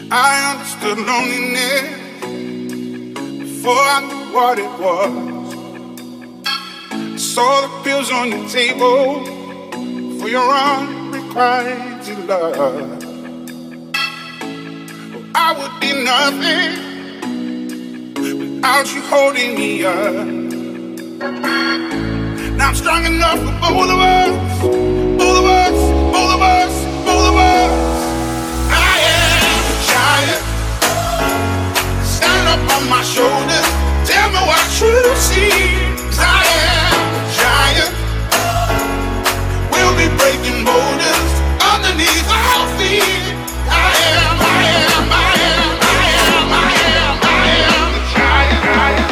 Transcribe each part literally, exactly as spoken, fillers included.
I understood loneliness before I knew what it was. I saw the pills on your table for your unrequited love. Oh, I would be nothing without you holding me up. Now I'm strong enough for both of us, both of us, both of us, both of us. I am a giant. Stand up on my shoulders. Tell me what you see. 'Cause I am a giant. We'll be breaking boulders underneath our feet. I am, I am, I am, I am, I am, I am a giant. I am.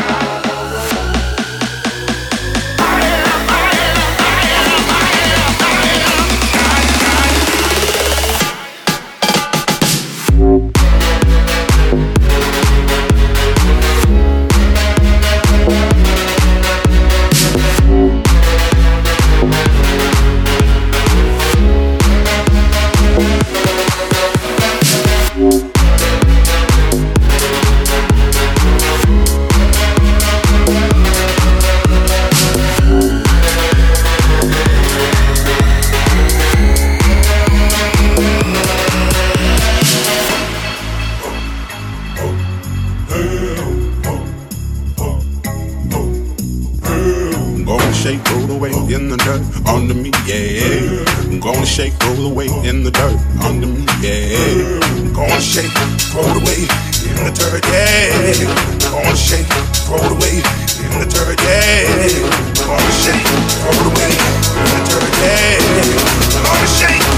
Gonna shake, throw it away in the dirt, yeah. Gonna shake.